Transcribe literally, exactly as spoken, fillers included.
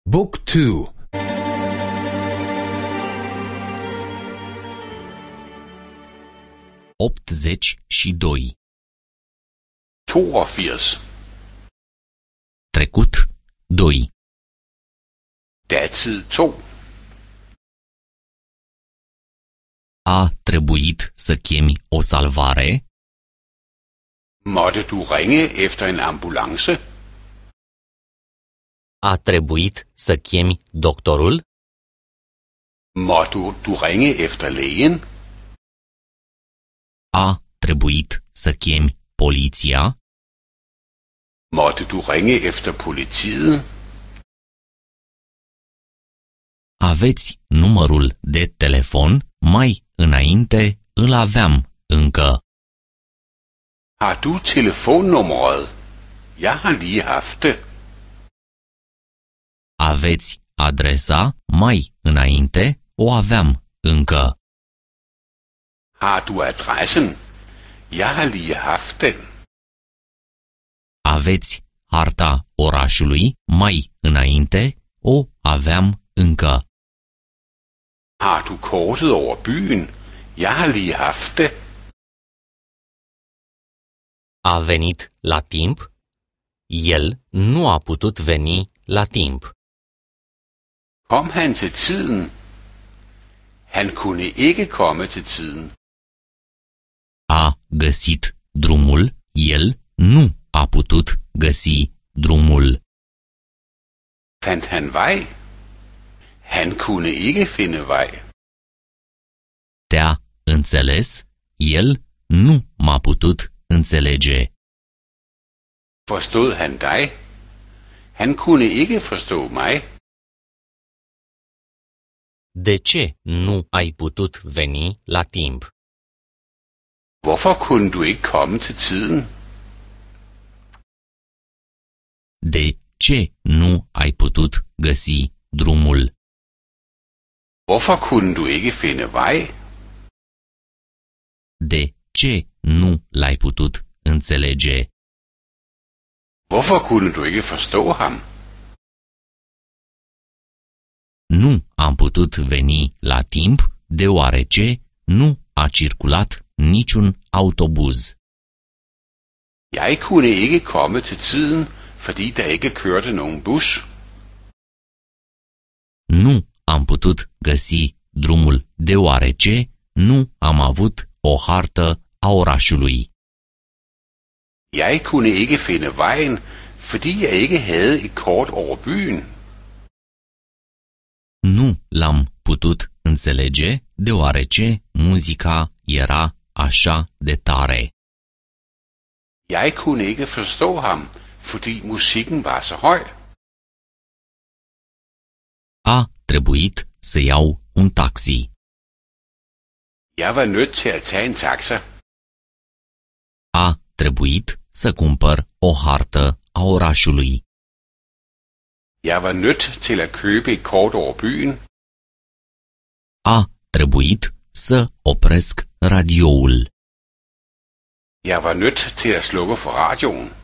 Book two. optzeci și doi. toogfirs. Trecut doi. Datid to. A trebuit să chemi o salvare? Måtte du ringe efter en ambulance? A trebuit să chemi doctorul? Måtte du ringe efter lægen? A trebuit să chemi poliția? Måtte du ringe efter politiet? Aveți numărul de telefon? Mai înainte îl aveam încă. Har du telefonnummeret? Jeg har lige haft det. Aveți adresa? Mai înainte o aveam încă. Har du adressen? Jeg har lige haft den. Aveți harta orașului? Mai înainte o aveam încă. Har du kortet over byen? Jeg har lige haft det. A venit la timp? El nu a putut veni la timp. Kom han til tiden? Han kunne ikke komme til tiden. A găsit drumul? El nu a putut găsi drumul. Fandt han vej? Han kunne ikke finde vej. Te-a înțeles? El nu m-a putut înțelege. Forstod han dig? Han kunne ikke forstå mig. De ce nu ai putut veni la timp? Hvorfor kunne du ikke komme til tiden? De ce nu ai putut găsi drumul? Hvorfor kunne du ikke finde vej? De ce nu l-ai putut înțelege? Hvorfor kunne du ikke forstå ham? Nu am putut veni la timp deoarece nu a circulat niciun autobuz. Jeg kunne ikke komme til tiden, fordi der ikke kørte nogen bus. Nu am putut găsi drumul deoarece nu am avut o hartă a orașului. Jeg kunne ikke finde vejen, fordi jeg ikke havde et kort over byen. Nu l-am putut înțelege deoarece muzica era așa de tare. Jeg kunne ikke forstå ham, fordi musikken var så høj. A trebuit să iau un taxi. Jeg var nødt til at tage en taxa. A trebuit să cumpăr o hartă a orașului. Jeg var nødt til at købe et kort over byen. A trebuit să opresc radioul. Jeg var nødt til at slukke for radioen.